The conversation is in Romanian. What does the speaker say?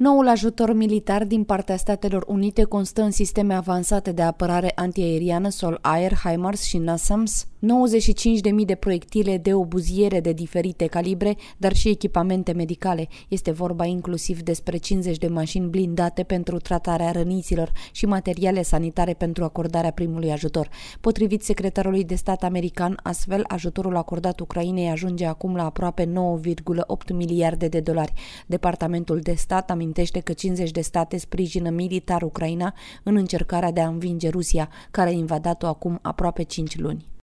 Noul ajutor militar din partea Statelor Unite constă în sisteme avansate de apărare antiaeriană Sol-Air, HIMARS și NASAMS, 95.000 de proiectile de obuziere de diferite calibre, dar și echipamente medicale. Este vorba inclusiv despre 50 de mașini blindate pentru tratarea răniților și materiale sanitare pentru acordarea primului ajutor. Potrivit secretarului de stat american, astfel, ajutorul acordat Ucrainei ajunge acum la aproape 9,8 miliarde de dolari. Departamentul de stat amintește că 50 de state sprijină militar Ucraina în încercarea de a învinge Rusia, care a invadat-o acum aproape 5 luni.